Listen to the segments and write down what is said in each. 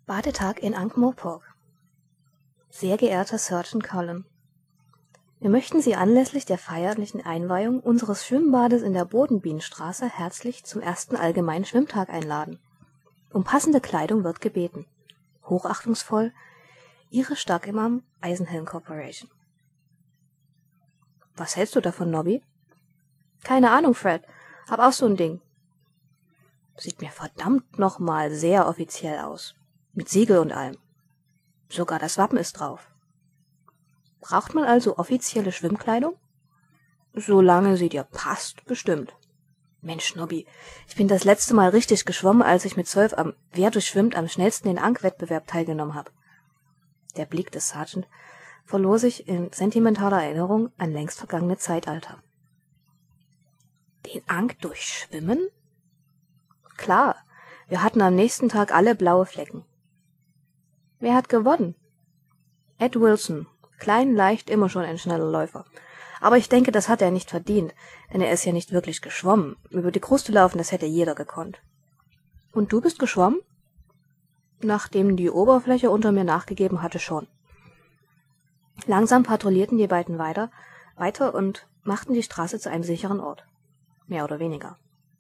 Badetag in Ankh-Morpork. Sehr geehrter Surgeon Cullen, wir möchten Sie anlässlich der feierlichen Einweihung unseres Schwimmbades in der Bodenbienenstraße herzlich zum ersten allgemeinen Schwimmtag einladen. Um passende Kleidung wird gebeten. Hochachtungsvoll, Ihre Starkimam Eisenhelm Corporation. Was hältst du davon, Nobby? Keine Ahnung, Fred. Hab auch so ein Ding. Sieht mir verdammt nochmal sehr offiziell aus. Mit Siegel und allem. Sogar das Wappen ist drauf. Braucht man also offizielle Schwimmkleidung? Solange sie dir passt, bestimmt. Mensch, Nobby, ich bin das letzte Mal richtig geschwommen, als ich mit 12 am Wer durchschwimmt am schnellsten den Ankh-Wettbewerb teilgenommen habe. Der Blick des Sergeant verlor sich in sentimentaler Erinnerung an längst vergangene Zeitalter. Den Ankh durchschwimmen? Klar, wir hatten am nächsten Tag alle blaue Flecken. Wer hat gewonnen? Ed Wilson, klein, leicht, immer schon ein schneller Läufer. Aber ich denke, das hat er nicht verdient, denn er ist ja nicht wirklich geschwommen. Über die Kruste laufen, das hätte jeder gekonnt. Und du bist geschwommen? Nachdem die Oberfläche unter mir nachgegeben hatte, schon. Langsam patrouillierten die beiden weiter und machten die Straße zu einem sicheren Ort. Mehr oder weniger.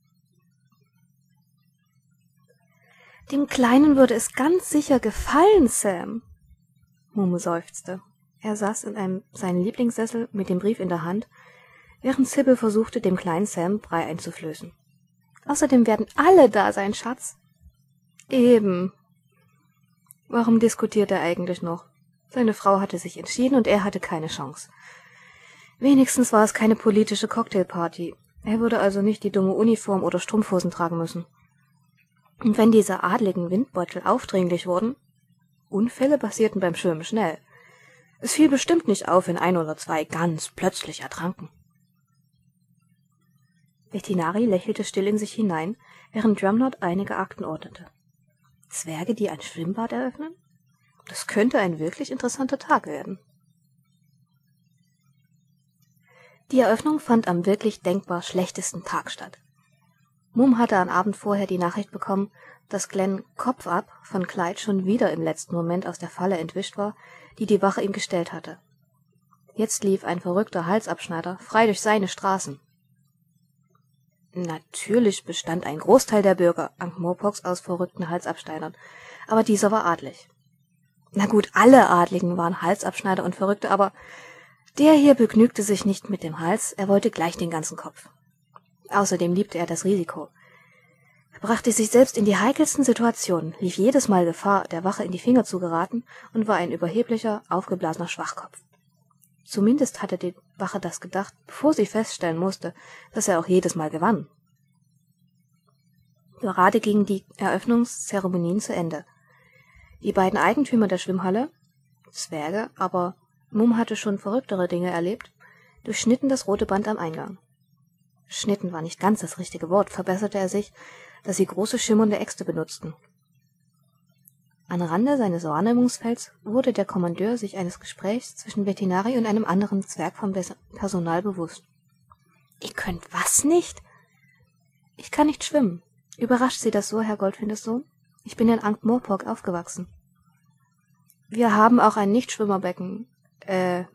Dem Kleinen würde es ganz sicher gefallen, Sam. Mumu seufzte. Er saß in seinem Lieblingssessel mit dem Brief in der Hand, während Sybil versuchte, dem kleinen Sam Brei einzuflößen. Außerdem werden alle da sein, Schatz. Eben. Warum diskutiert er eigentlich noch? Seine Frau hatte sich entschieden und er hatte keine Chance. Wenigstens war es keine politische Cocktailparty. Er würde also nicht die dumme Uniform oder Strumpfhosen tragen müssen. Und wenn diese adligen Windbeutel aufdringlich wurden, Unfälle passierten beim Schwimmen schnell. Es fiel bestimmt nicht auf, wenn ein oder zwei ganz plötzlich ertranken. Vetinari lächelte still in sich hinein, während Drumnod einige Akten ordnete. Zwerge, die ein Schwimmbad eröffnen? Das könnte ein wirklich interessanter Tag werden. Die Eröffnung fand am wirklich denkbar schlechtesten Tag statt. Mumm hatte am Abend vorher die Nachricht bekommen, dass Glenn Kopfab von Clyde schon wieder im letzten Moment aus der Falle entwischt war, die die Wache ihm gestellt hatte. Jetzt lief ein verrückter Halsabschneider frei durch seine Straßen. Natürlich bestand ein Großteil der Bürger Ankh-Morporks aus verrückten Halsabschneidern, aber dieser war adlig. Na gut, alle Adligen waren Halsabschneider und Verrückte, aber der hier begnügte sich nicht mit dem Hals, er wollte gleich den ganzen Kopf. Außerdem liebte er das Risiko. Er brachte sich selbst in die heikelsten Situationen, lief jedes Mal Gefahr, der Wache in die Finger zu geraten und war ein überheblicher, aufgeblasener Schwachkopf. Zumindest hatte die Wache das gedacht, bevor sie feststellen musste, dass er auch jedes Mal gewann. Gerade gingen die Eröffnungszeremonien zu Ende. Die beiden Eigentümer der Schwimmhalle, Zwerge, aber Mumm hatte schon verrücktere Dinge erlebt, durchschnitten das rote Band am Eingang. Schnitten war nicht ganz das richtige Wort, verbesserte er sich, dass sie große schimmernde Äxte benutzten. Am Rande seines Wahrnehmungsfelds wurde der Kommandeur sich eines Gesprächs zwischen Vetinari und einem anderen Zwerg vom Personal bewusst. »Ihr könnt was nicht?« »Ich kann nicht schwimmen. Überrascht Sie das so, Herr Goldfinderssohn? Ich bin in Ankh-Morpork aufgewachsen.« »Wir haben auch ein Nichtschwimmerbecken. Er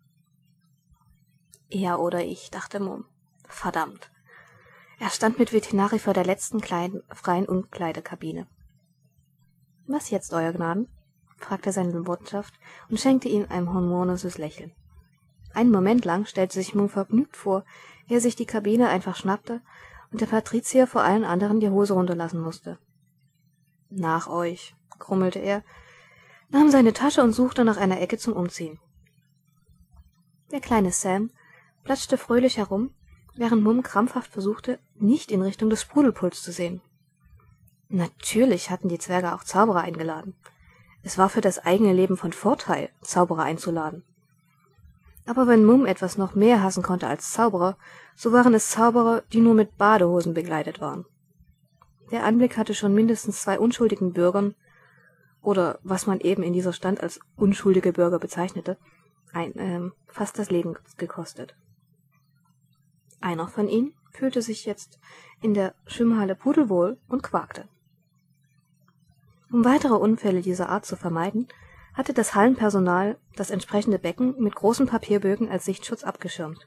oder ich«, dachte Mumm. Verdammt. Er stand mit Vetinari vor der letzten kleinen, freien Umkleidekabine. »Was jetzt, Euer Gnaden?« fragte seine Botschaft und schenkte ihm ein harmonisches Lächeln. Einen Moment lang stellte sich Mumm vergnügt vor, wie er sich die Kabine einfach schnappte und der Patrizier vor allen anderen die Hose runterlassen musste. »Nach euch«, grummelte er, nahm seine Tasche und suchte nach einer Ecke zum Umziehen. Der kleine Sam platschte fröhlich herum, während Mumm krampfhaft versuchte, nicht in Richtung des Sprudelpools zu sehen. Natürlich hatten die Zwerge auch Zauberer eingeladen. Es war für das eigene Leben von Vorteil, Zauberer einzuladen. Aber wenn Mumm etwas noch mehr hassen konnte als Zauberer, so waren es Zauberer, die nur mit Badehosen begleitet waren. Der Anblick hatte schon mindestens 2 unschuldigen Bürgern, oder was man eben in dieser Stand als unschuldige Bürger bezeichnete, fast das Leben gekostet. Einer von ihnen fühlte sich jetzt in der Schwimmhalle pudelwohl und quakte. Um weitere Unfälle dieser Art zu vermeiden, hatte das Hallenpersonal das entsprechende Becken mit großen Papierbögen als Sichtschutz abgeschirmt.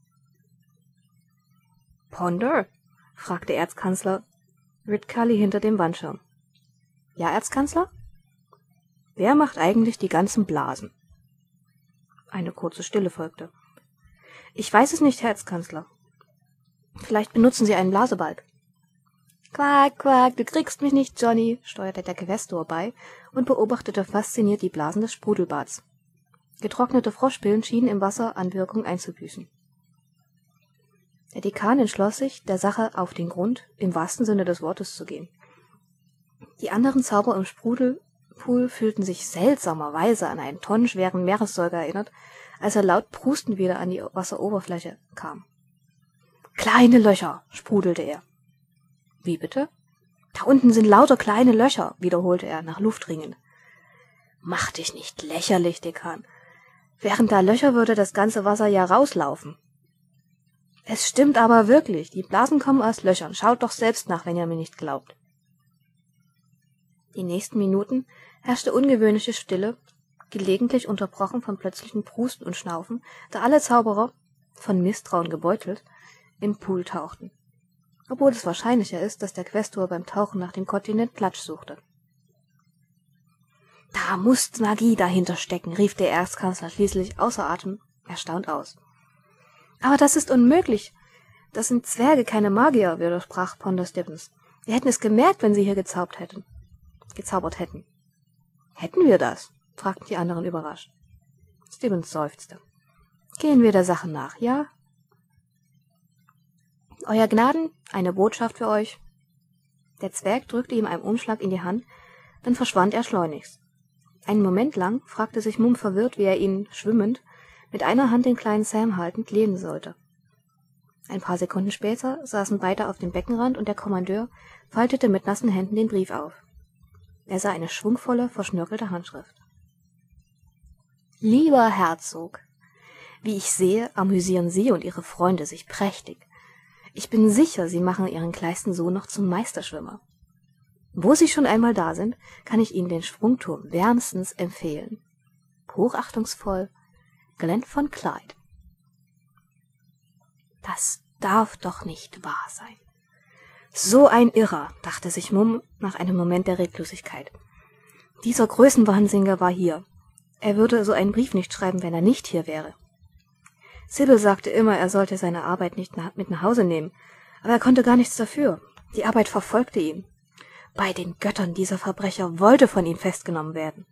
»Ponder?« fragte Erzkanzler Ridcully hinter dem Wandschirm. »Ja, Erzkanzler?« »Wer macht eigentlich die ganzen Blasen?« Eine kurze Stille folgte. »Ich weiß es nicht, Herr Erzkanzler. Vielleicht benutzen Sie einen Blasebalg.« »Quack, quack, du kriegst mich nicht, Johnny«, steuerte der Quästor bei und beobachtete fasziniert die Blasen des Sprudelbads. Getrocknete Froschbillen schienen im Wasser an Wirkung einzubüßen. Der Dekan entschloss sich, der Sache auf den Grund, im wahrsten Sinne des Wortes zu gehen. Die anderen Zauberer im Sprudelpool fühlten sich seltsamerweise an einen tonnenschweren Meeressäuger erinnert, als er laut prustend wieder an die Wasseroberfläche kam. »Kleine Löcher«, sprudelte er. »Wie bitte?« »Da unten sind lauter kleine Löcher«, wiederholte er, nach Luft ringend. »Mach dich nicht lächerlich, Dekan. Wären da Löcher, würde das ganze Wasser ja rauslaufen.« »Es stimmt aber wirklich, die Blasen kommen aus Löchern. Schaut doch selbst nach, wenn ihr mir nicht glaubt.« Die nächsten Minuten herrschte ungewöhnliche Stille, gelegentlich unterbrochen von plötzlichem Prusten und Schnaufen, da alle Zauberer, von Misstrauen gebeutelt, im Pool tauchten. Obwohl es wahrscheinlicher ist, dass der Quästor beim Tauchen nach dem Kontinent Platsch suchte. »Da muss Magie dahinter stecken«, rief der Erzkanzler schließlich außer Atem erstaunt aus. »Aber das ist unmöglich. Das sind Zwerge, keine Magier«, widersprach Ponder Stibbons. »Wir hätten es gemerkt, wenn sie hier gezaubert hätten.« »Hätten wir das?« fragten die anderen überrascht. Stibbons seufzte. »Gehen wir der Sache nach, ja?« »Euer Gnaden, eine Botschaft für euch.« Der Zwerg drückte ihm einen Umschlag in die Hand, dann verschwand er schleunigst. Einen Moment lang fragte sich Mumm verwirrt, wie er ihn, schwimmend, mit einer Hand den kleinen Sam haltend, lesen sollte. Ein paar Sekunden später saßen beide auf dem Beckenrand und der Kommandeur faltete mit nassen Händen den Brief auf. Er sah eine schwungvolle, verschnörkelte Handschrift. »Lieber Herzog, wie ich sehe, amüsieren Sie und Ihre Freunde sich prächtig. Ich bin sicher, Sie machen Ihren kleinsten Sohn noch zum Meisterschwimmer. Wo Sie schon einmal da sind, kann ich Ihnen den Sprungturm wärmstens empfehlen. Hochachtungsvoll, Glenn von Clyde.« Das darf doch nicht wahr sein. So ein Irrer, dachte sich Mumm nach einem Moment der Reglosigkeit. Dieser Größenwahnsinnige war hier. Er würde so einen Brief nicht schreiben, wenn er nicht hier wäre. Sybil sagte immer, er sollte seine Arbeit nicht mit nach Hause nehmen, aber er konnte gar nichts dafür. Die Arbeit verfolgte ihn. Bei den Göttern, dieser Verbrecher wollte von ihm festgenommen werden.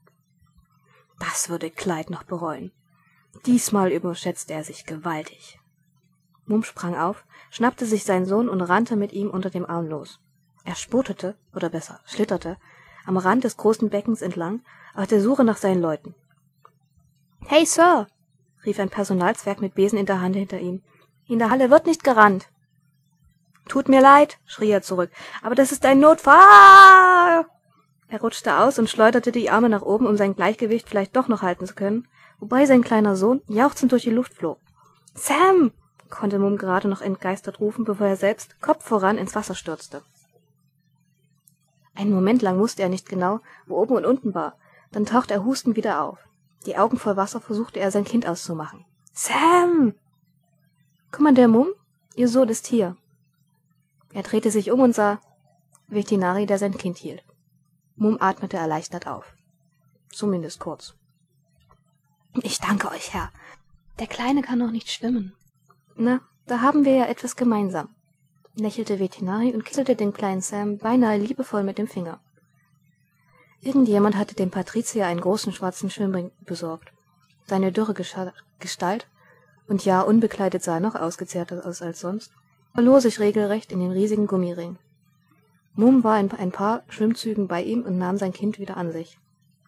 Das würde Clyde noch bereuen. Diesmal überschätzte er sich gewaltig. Mumm sprang auf, schnappte sich seinen Sohn und rannte mit ihm unter dem Arm los. Er spurtete, oder besser schlitterte, am Rand des großen Beckens entlang, auf der Suche nach seinen Leuten. »Hey, Sir«, rief ein Personalzwerg mit Besen in der Hand hinter ihm. »In der Halle wird nicht gerannt.« »Tut mir leid«, schrie er zurück, »aber das ist ein Notfall!« Er rutschte aus und schleuderte die Arme nach oben, um sein Gleichgewicht vielleicht doch noch halten zu können, wobei sein kleiner Sohn jauchzend durch die Luft flog. »Sam!« konnte Mumm gerade noch entgeistert rufen, bevor er selbst, Kopf voran, ins Wasser stürzte. Einen Moment lang wusste er nicht genau, wo oben und unten war, dann tauchte er hustend wieder auf. Die Augen voll Wasser versuchte er, sein Kind auszumachen. »Sam!« »Kommandeur Mumm, Ihr Sohn ist hier.« Er drehte sich um und sah Vetinari, der sein Kind hielt. Mumm atmete erleichtert auf. Zumindest kurz. »Ich danke euch, Herr. Der Kleine kann noch nicht schwimmen.« »Na, da haben wir ja etwas gemeinsam«, lächelte Vetinari und kitzelte den kleinen Sam beinahe liebevoll mit dem Finger. Irgendjemand hatte dem Patrizier einen großen schwarzen Schwimmring besorgt. Seine dürre Gestalt, und ja, unbekleidet sah er noch ausgezehrter aus als sonst, verlor sich regelrecht in den riesigen Gummiring. Mumm war in ein paar Schwimmzügen bei ihm und nahm sein Kind wieder an sich.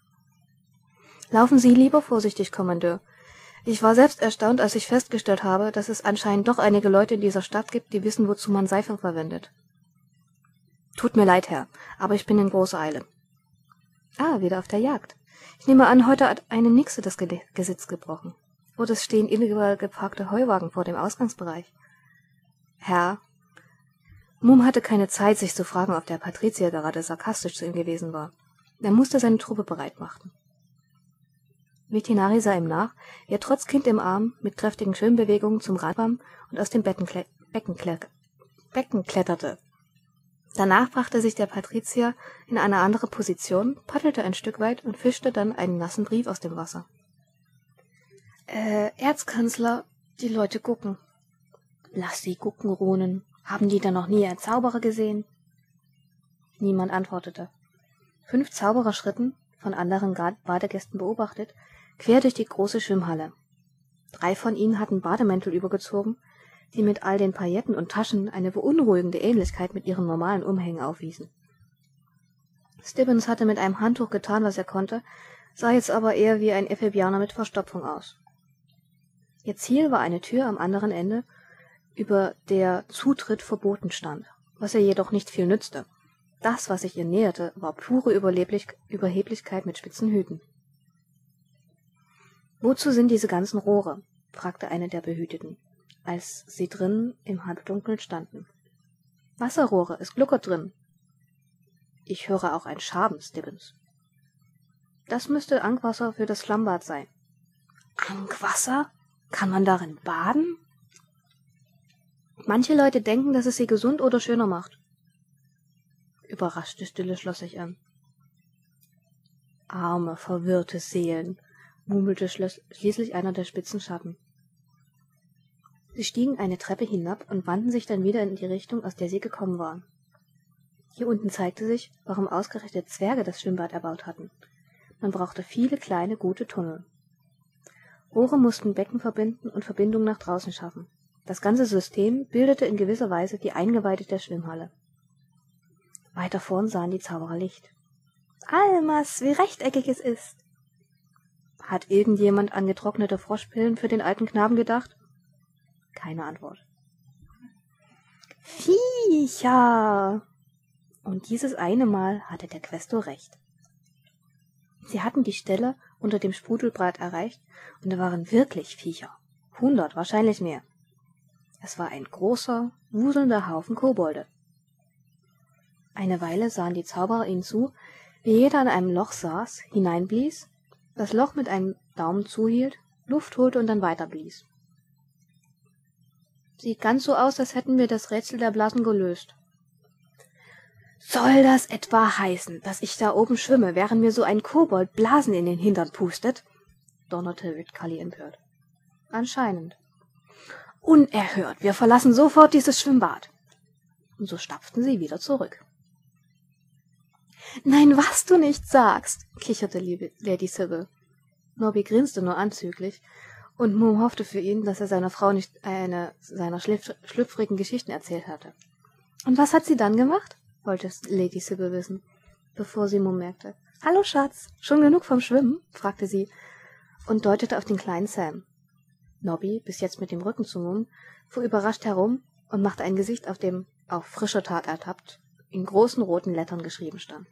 »Laufen Sie lieber vorsichtig, Kommandeur. Ich war selbst erstaunt, als ich festgestellt habe, dass es anscheinend doch einige Leute in dieser Stadt gibt, die wissen, wozu man Seife verwendet.« »Tut mir leid, Herr, aber ich bin in großer Eile.« »Ah, wieder auf der Jagd. Ich nehme an, heute hat eine Nixe das Gesetz gebrochen. Oder es stehen illegal geparkte Heuwagen vor dem Ausgangsbereich.« »Herr?« Mumm hatte keine Zeit, sich zu fragen, ob der Patrizier gerade sarkastisch zu ihm gewesen war. Er musste seine Truppe bereit machen. Vetinari sah ihm nach, wie er trotz Kind im Arm mit kräftigen Schwimmbewegungen zum Rad kam und aus dem Becken kletterte. Danach brachte sich der Patrizier in eine andere Position, paddelte ein Stück weit und fischte dann einen nassen Brief aus dem Wasser. Erzkanzler, die Leute gucken. Lass sie gucken, Ronen. Haben die da noch nie einen Zauberer gesehen? Niemand antwortete. 5 Zauberer schritten, von anderen Badegästen beobachtet, quer durch die große Schwimmhalle. 3 von ihnen hatten Bademäntel übergezogen, die mit all den Pailletten und Taschen eine beunruhigende Ähnlichkeit mit ihren normalen Umhängen aufwiesen. Stibbons hatte mit einem Handtuch getan, was er konnte, sah jetzt aber eher wie ein Ephebianer mit Verstopfung aus. Ihr Ziel war eine Tür am anderen Ende, über der Zutritt verboten stand, was ihr jedoch nicht viel nützte. Das, was sich ihr näherte, war pure Überheblichkeit mit spitzen Hüten. »Wozu sind diese ganzen Rohre?« fragte eine der Behüteten, als sie drinnen im Halbdunkeln standen. »Wasserrohre, es gluckert drin.« »Ich höre auch ein Schaben, Stibbons.« »Das müsste Ankwasser für das Schlammbad sein.« »Ankwasser? Kann man darin baden?« »Manche Leute denken, dass es sie gesund oder schöner macht.« Überraschte Stille schloss sich an. »Arme, verwirrte Seelen«, murmelte schließlich einer der spitzen Schatten. Sie stiegen eine Treppe hinab und wandten sich dann wieder in die Richtung, aus der sie gekommen waren. Hier unten zeigte sich, warum ausgerechnet Zwerge das Schwimmbad erbaut hatten. Man brauchte viele kleine, gute Tunnel. Rohre mussten Becken verbinden und Verbindungen nach draußen schaffen. Das ganze System bildete in gewisser Weise die Eingeweide der Schwimmhalle. Weiter vorn sahen die Zauberer Licht. »Almas, wie rechteckig es ist!« Hat irgendjemand an getrocknete Froschpillen für den alten Knaben gedacht? Keine Antwort. »Viecher!« Und dieses eine Mal hatte der Questor recht. Sie hatten die Stelle unter dem Sprudelbad erreicht, und da waren wirklich Viecher. 100, wahrscheinlich mehr. Es war ein großer, wuselnder Haufen Kobolde. Eine Weile sahen die Zauberer ihnen zu, wie jeder an einem Loch saß, hineinblies, das Loch mit einem Daumen zuhielt, Luft holte und dann weiter blies. »Sieht ganz so aus, als hätten wir das Rätsel der Blasen gelöst.« »Soll das etwa heißen, dass ich da oben schwimme, während mir so ein Kobold Blasen in den Hintern pustet?« donnerte Ridcully empört. »Anscheinend.« »Unerhört, wir verlassen sofort dieses Schwimmbad.« Und so stapften sie wieder zurück. »Nein, was du nicht sagst«, kicherte Lady Sybil. Nobby grinste nur anzüglich, und Mumm hoffte für ihn, dass er seiner Frau nicht eine seiner schlüpfrigen Geschichten erzählt hatte. »Und was hat sie dann gemacht?« wollte Lady Sybil wissen, bevor sie Mumm merkte. »Hallo, Schatz, schon genug vom Schwimmen?« fragte sie und deutete auf den kleinen Sam. Nobby, bis jetzt mit dem Rücken zu Mumm, fuhr überrascht herum und machte ein Gesicht, auf dem »auf frischer Tat ertappt« in großen roten Lettern geschrieben stand.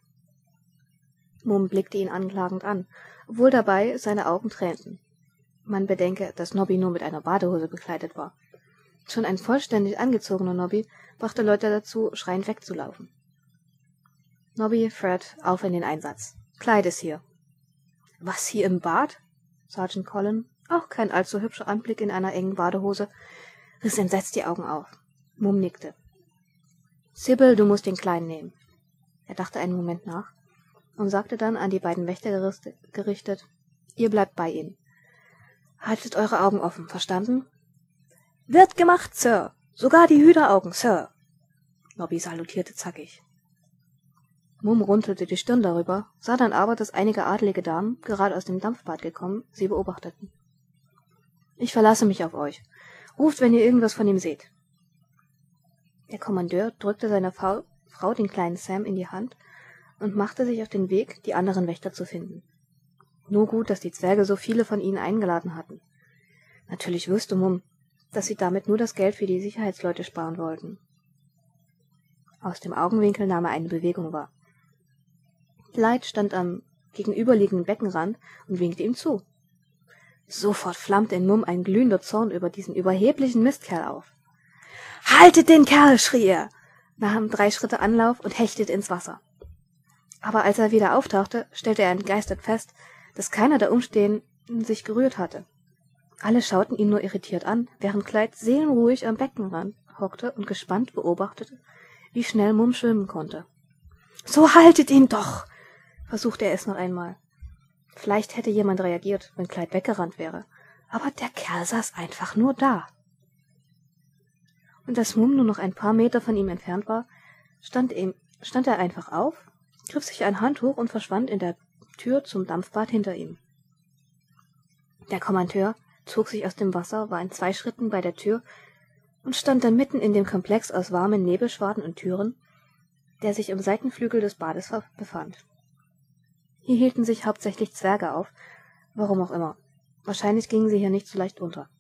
Mumm blickte ihn anklagend an, obwohl dabei seine Augen tränten. Man bedenke, dass Nobby nur mit einer Badehose bekleidet war. Schon ein vollständig angezogener Nobby brachte Leute dazu, schreiend wegzulaufen. »Nobby, Fred, auf in den Einsatz. Kleid ist hier.« »Was, hier im Bad?« Sergeant Colin, auch kein allzu hübscher Anblick in einer engen Badehose, riss entsetzt die Augen auf. Mumm nickte. »Sybil, du musst den Kleinen nehmen.« Er dachte einen Moment nach und sagte dann an die beiden Wächter gerichtet, »Ihr bleibt bei ihnen. Haltet eure Augen offen, verstanden?« »Wird gemacht, Sir. Sogar die Hühneraugen, Sir.« Nobby salutierte zackig. Mumm runzelte die Stirn darüber, sah dann aber, dass einige adlige Damen, gerade aus dem Dampfbad gekommen, sie beobachteten. »Ich verlasse mich auf euch. Ruft, wenn ihr irgendwas von ihm seht.« Der Kommandeur drückte seiner Frau den kleinen Sam in die Hand und machte sich auf den Weg, die anderen Wächter zu finden. Nur gut, dass die Zwerge so viele von ihnen eingeladen hatten. Natürlich wusste Mumm, dass sie damit nur das Geld für die Sicherheitsleute sparen wollten. Aus dem Augenwinkel nahm er eine Bewegung wahr. Clyde stand am gegenüberliegenden Beckenrand und winkte ihm zu. Sofort flammte in Mumm ein glühender Zorn über diesen überheblichen Mistkerl auf. »Haltet den Kerl!« schrie er, nahm 3 Schritte Anlauf und hechtete ins Wasser. Aber als er wieder auftauchte, stellte er entgeistert fest, dass keiner der Umstehenden sich gerührt hatte. Alle schauten ihn nur irritiert an, während Clyde seelenruhig am Beckenrand hockte und gespannt beobachtete, wie schnell Mumm schwimmen konnte. »So haltet ihn doch!« versuchte er es noch einmal. Vielleicht hätte jemand reagiert, wenn Clyde weggerannt wäre, aber der Kerl saß einfach nur da. Und als Mumm nur noch ein paar Meter von ihm entfernt war, stand er einfach auf, griff sich ein Handtuch und verschwand in der Tür zum Dampfbad hinter ihm. Der Kommandeur zog sich aus dem Wasser, war in 2 Schritten bei der Tür und stand dann mitten in dem Komplex aus warmen Nebelschwaden und Türen, der sich im Seitenflügel des Bades befand. Hier hielten sich hauptsächlich Zwerge auf, warum auch immer. Wahrscheinlich gingen sie hier nicht so leicht unter.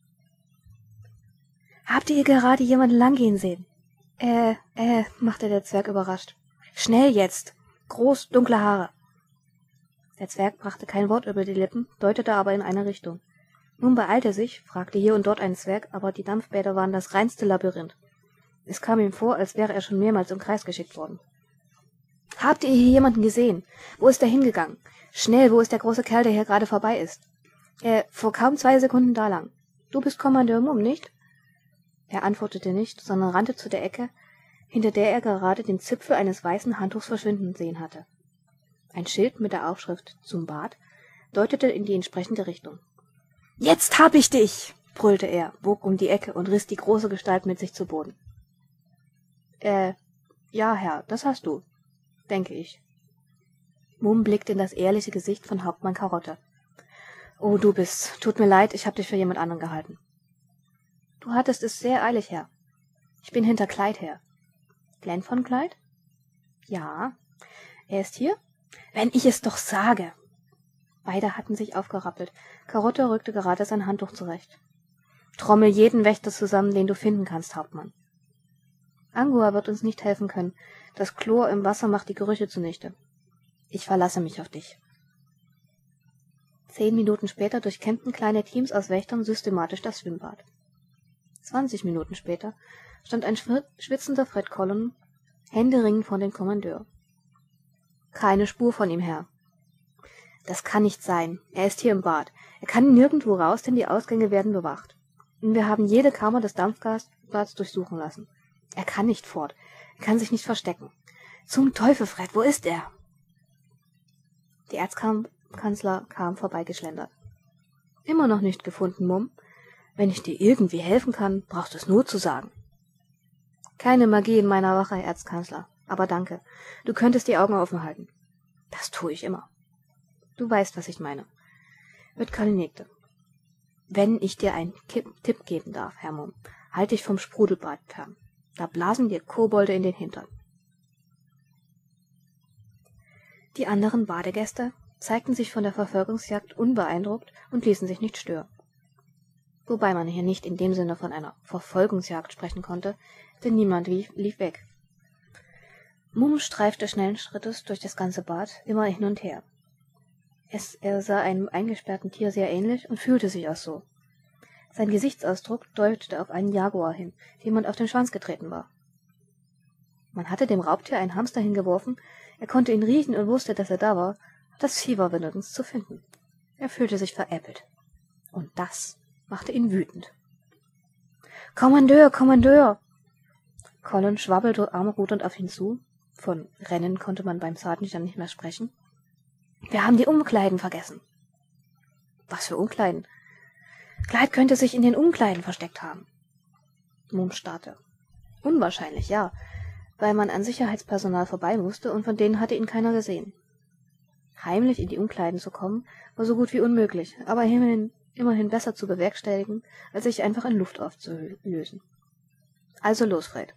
»Habt ihr gerade jemanden langgehen sehen?« machte der Zwerg überrascht. »Schnell jetzt! Groß, dunkle Haare!« Der Zwerg brachte kein Wort über die Lippen, deutete aber in eine Richtung. Nun beeilte sich, fragte hier und dort einen Zwerg, aber die Dampfbäder waren das reinste Labyrinth. Es kam ihm vor, als wäre er schon mehrmals im Kreis geschickt worden. »Habt ihr hier jemanden gesehen? Wo ist er hingegangen? Schnell, wo ist der große Kerl, der hier gerade vorbei ist?« Vor kaum 2 Sekunden da lang. Du bist Kommandeur Mumm, nicht?« Er antwortete nicht, sondern rannte zu der Ecke, hinter der er gerade den Zipfel eines weißen Handtuchs verschwinden sehen hatte. Ein Schild mit der Aufschrift »Zum Bad« deutete in die entsprechende Richtung. »Jetzt hab ich dich!« brüllte er, bog um die Ecke und riss die große Gestalt mit sich zu Boden. Ja, Herr, das hast du, denke ich.« Mumm blickte in das ehrliche Gesicht von Hauptmann Karotte. »Oh, du bist's. Tut mir leid, ich hab dich für jemand anderen gehalten.« »Du hattest es sehr eilig, Herr. Ich bin hinter Clyde her.« »Glenn von Clyde?« »Ja. Er ist hier?« »Wenn ich es doch sage!« Beide hatten sich aufgerappelt. Karotte rückte gerade sein Handtuch zurecht. »Trommel jeden Wächter zusammen, den du finden kannst, Hauptmann. Angua wird uns nicht helfen können. Das Chlor im Wasser macht die Gerüche zunichte. Ich verlasse mich auf dich.« 10 Minuten später durchkämmten kleine Teams aus Wächtern systematisch das Schwimmbad. 20 Minuten später stand ein schwitzender Fred Collin händeringend vor dem Kommandeur. »Keine Spur von ihm, Herr.« »Das kann nicht sein. Er ist hier im Bad. Er kann nirgendwo raus, denn die Ausgänge werden bewacht. Und wir haben jede Kammer des Dampfgasbads durchsuchen lassen. Er kann nicht fort. Er kann sich nicht verstecken. Zum Teufel, Fred, wo ist er?« Der Erzkanzler kam vorbeigeschlendert. »Immer noch nicht gefunden, Mumm. Wenn ich dir irgendwie helfen kann, brauchst du es nur zu sagen.« »Keine Magie in meiner Wache, Erzkanzler. Aber danke. Du könntest die Augen offen halten.« »Das tue ich immer.« »Du weißt, was ich meine.« Wittkall nickte. »Wenn ich dir einen Tipp geben darf, Herr Mumm, halt dich vom Sprudelbad fern. Da blasen dir Kobolde in den Hintern.« Die anderen Badegäste zeigten sich von der Verfolgungsjagd unbeeindruckt und ließen sich nicht stören. Wobei man hier nicht in dem Sinne von einer Verfolgungsjagd sprechen konnte, denn niemand lief weg. Mumm streifte schnellen Schrittes durch das ganze Bad, immer hin und her. Er sah einem eingesperrten Tier sehr ähnlich und fühlte sich auch so. Sein Gesichtsausdruck deutete auf einen Jaguar hin, dem man auf den Schwanz getreten war. Man hatte dem Raubtier einen Hamster hingeworfen, er konnte ihn riechen und wusste, dass er da war, das Vieh war nirgends zu finden. Er fühlte sich veräppelt. Und das machte ihn wütend. »Kommandeur, Kommandeur!« Collin schwabbelte armrudernd auf ihn zu. Von Rennen konnte man beim Sergeant dann nicht mehr sprechen. »Wir haben die Umkleiden vergessen.« »Was für Umkleiden?« »Clyde könnte sich in den Umkleiden versteckt haben.« Mumm starrte. Unwahrscheinlich, ja, weil man an Sicherheitspersonal vorbei musste und von denen hatte ihn keiner gesehen. Heimlich in die Umkleiden zu kommen, war so gut wie unmöglich, aber immerhin besser zu bewerkstelligen, als sich einfach in Luft aufzulösen. Also los, Fred.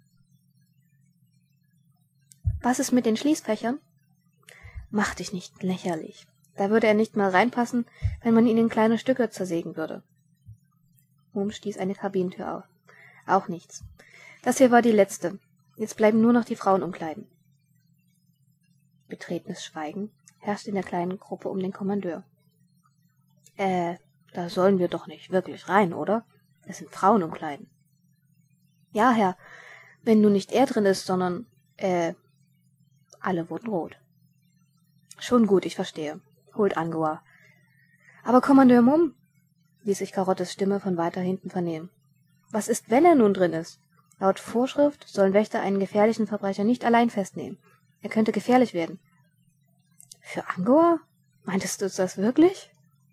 »Was ist mit den Schließfächern?« »Mach dich nicht lächerlich. Da würde er nicht mal reinpassen, wenn man ihn in kleine Stücke zersägen würde.« Mumm stieß eine Kabinentür auf. »Auch nichts. Das hier war die letzte. Jetzt bleiben nur noch die Frauenumkleiden.« Betretenes Schweigen herrschte in der kleinen Gruppe um den Kommandeur. Da sollen wir doch nicht wirklich rein, oder? Es sind Frauenumkleiden.« »Ja, Herr, wenn nur nicht er drin ist, sondern, Alle wurden rot. »Schon gut, ich verstehe«, holt Angua. »Aber Kommandeur Mumm«, ließ sich Karottes Stimme von weiter hinten vernehmen. »Was ist, wenn er nun drin ist? Laut Vorschrift sollen Wächter einen gefährlichen Verbrecher nicht allein festnehmen. Er könnte gefährlich werden.« »Für Angua? Meintest du das wirklich?«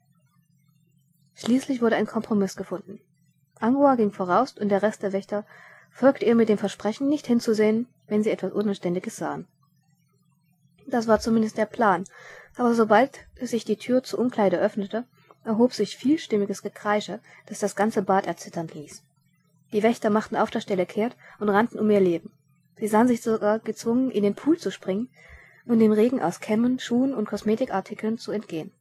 Schließlich wurde ein Kompromiss gefunden. Angua ging voraus und der Rest der Wächter folgte ihr mit dem Versprechen, nicht hinzusehen, wenn sie etwas Unanständiges sahen. Das war zumindest der Plan, aber sobald sich die Tür zur Umkleide öffnete, erhob sich vielstimmiges Gekreische, das das ganze Bad erzittern ließ. Die Wächter machten auf der Stelle kehrt und rannten um ihr Leben. Sie sahen sich sogar gezwungen, in den Pool zu springen und dem Regen aus Kämmen, Schuhen und Kosmetikartikeln zu entgehen.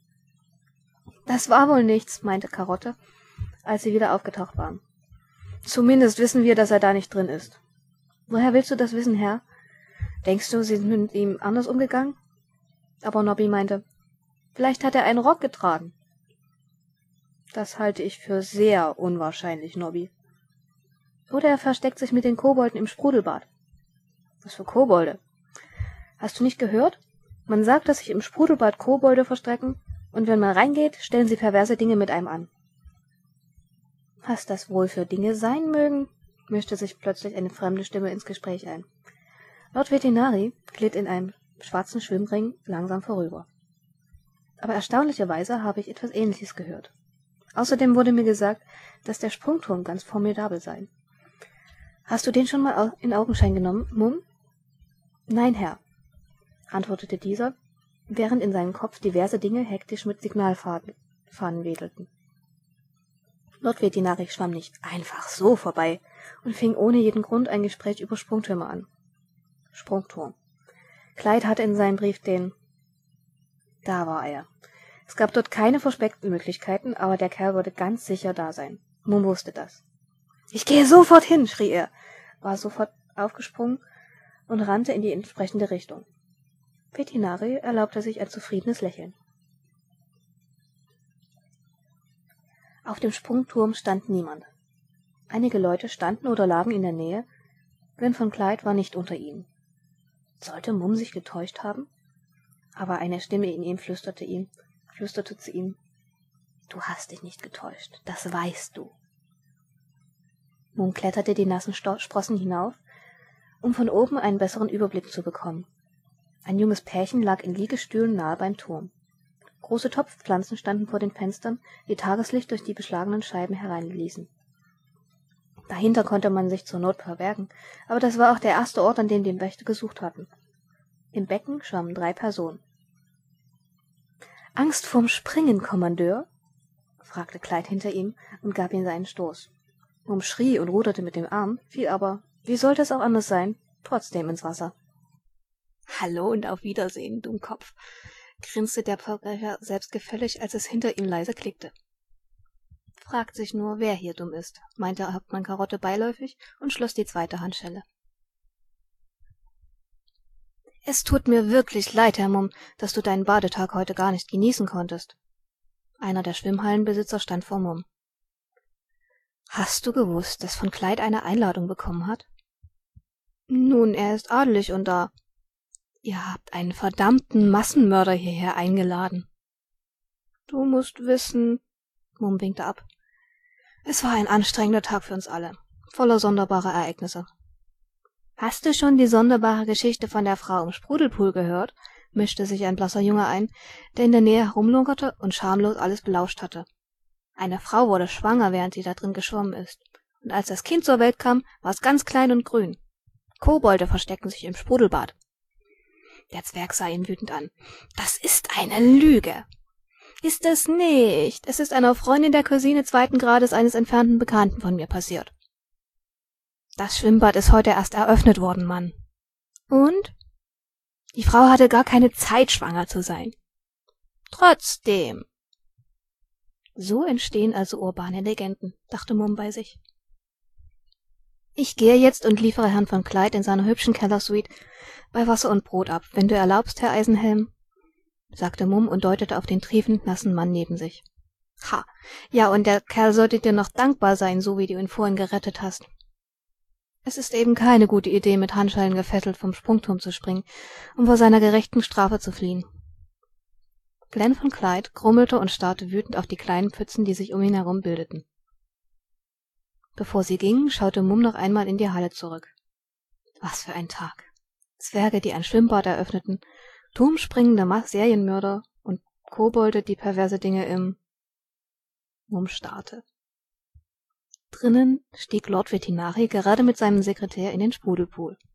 »Das war wohl nichts«, meinte Karotte, als sie wieder aufgetaucht waren. »Zumindest wissen wir, dass er da nicht drin ist.« »Woher willst du das wissen, Herr? Denkst du, sie sind mit ihm anders umgegangen?« Aber Nobby meinte, »Vielleicht hat er einen Rock getragen.« »Das halte ich für sehr unwahrscheinlich, Nobby.« »Oder er versteckt sich mit den Kobolden im Sprudelbad.« »Was für Kobolde?« »Hast du nicht gehört? Man sagt, dass sich im Sprudelbad Kobolde verstecken, und wenn man reingeht, stellen sie perverse Dinge mit einem an.« »Was das wohl für Dinge sein mögen?«, mischte sich plötzlich eine fremde Stimme ins Gespräch ein. Lord Vetinari glitt in einem schwarzen Schwimmring langsam vorüber. Aber erstaunlicherweise habe ich etwas Ähnliches gehört. Außerdem wurde mir gesagt, dass der Sprungturm ganz formidabel sei. »Hast du den schon mal in Augenschein genommen, Mumm?« »Nein, Herr«, antwortete dieser, während in seinem Kopf diverse Dinge hektisch mit Signalfahnen wedelten. Lord Vetinari schwamm nicht einfach so vorbei und fing ohne jeden Grund ein Gespräch über Sprungtürme an. Sprungturm. Clyde hatte in seinem Brief den... Da war er. Es gab dort keine versteckten Möglichkeiten, aber der Kerl würde ganz sicher da sein. Mumm wusste das. »Ich gehe sofort hin«, schrie er, war sofort aufgesprungen und rannte in die entsprechende Richtung. Vetinari erlaubte sich ein zufriedenes Lächeln. Auf dem Sprungturm stand niemand. Einige Leute standen oder lagen in der Nähe, Gwen von Clyde war nicht unter ihnen. Sollte Mumm sich getäuscht haben? Aber eine Stimme in ihm flüsterte zu ihm, »Du hast dich nicht getäuscht, das weißt du.« Mumm kletterte die nassen Sprossen hinauf, um von oben einen besseren Überblick zu bekommen. Ein junges Pärchen lag in Liegestühlen nahe beim Turm. Große Topfpflanzen standen vor den Fenstern, die Tageslicht durch die beschlagenen Scheiben hereinließen. Dahinter konnte man sich zur Not verbergen, aber das war auch der erste Ort, an dem die Wächter gesucht hatten. Im Becken schwammen 3 Personen. »Angst vorm Springen, Kommandeur?« fragte Clyde hinter ihm und gab ihm seinen Stoß. Mumm schrie und ruderte mit dem Arm, fiel aber, wie sollte es auch anders sein, trotzdem ins Wasser. »Hallo und auf Wiedersehen, Dummkopf«, grinste der Verbrecher selbstgefällig, als es hinter ihm leise klickte. »Fragt sich nur, wer hier dumm ist«, meinte Hauptmann Karotte beiläufig und schloss die zweite Handschelle. »Es tut mir wirklich leid, Herr Mumm, dass du deinen Badetag heute gar nicht genießen konntest.« Einer der Schwimmhallenbesitzer stand vor Mumm. »Hast du gewusst, dass von Clyde eine Einladung bekommen hat?« »Nun, er ist adelig und da.« »Ihr habt einen verdammten Massenmörder hierher eingeladen.« »Du musst wissen«, Mumm winkte ab. »Es war ein anstrengender Tag für uns alle, voller sonderbarer Ereignisse.« »Hast du schon die sonderbare Geschichte von der Frau im Sprudelpool gehört?« mischte sich ein blasser Junge ein, der in der Nähe herumlungerte und schamlos alles belauscht hatte. »Eine Frau wurde schwanger, während sie da drin geschwommen ist. Und als das Kind zur Welt kam, war es ganz klein und grün. Kobolde verstecken sich im Sprudelbad.« Der Zwerg sah ihn wütend an. »Das ist eine Lüge!« »Ist es nicht. Es ist einer Freundin der Cousine 2. Grades eines entfernten Bekannten von mir passiert.« »Das Schwimmbad ist heute erst eröffnet worden, Mann.« »Und?« »Die Frau hatte gar keine Zeit, schwanger zu sein.« »Trotzdem.« »So entstehen also urbane Legenden«, dachte Mumm bei sich. »Ich gehe jetzt und liefere Herrn von Clyde in seiner hübschen Kellersuite bei Wasser und Brot ab, wenn du erlaubst, Herr Eisenhelm«, sagte Mumm und deutete auf den triefend nassen Mann neben sich. »Ha, ja, und der Kerl sollte dir noch dankbar sein, so wie du ihn vorhin gerettet hast.« Es ist eben keine gute Idee, mit Handschellen gefesselt vom Sprungturm zu springen, um vor seiner gerechten Strafe zu fliehen. Glenn von Clyde grummelte und starrte wütend auf die kleinen Pfützen, die sich um ihn herum bildeten. Bevor sie gingen, schaute Mumm noch einmal in die Halle zurück. Was für ein Tag. Zwerge, die ein Schwimmbad eröffneten, turmspringende Serienmörder und Kobolde, die perverse Dinge im... Mumm starrte. Drinnen stieg Lord Vetinari gerade mit seinem Sekretär in den Sprudelpool.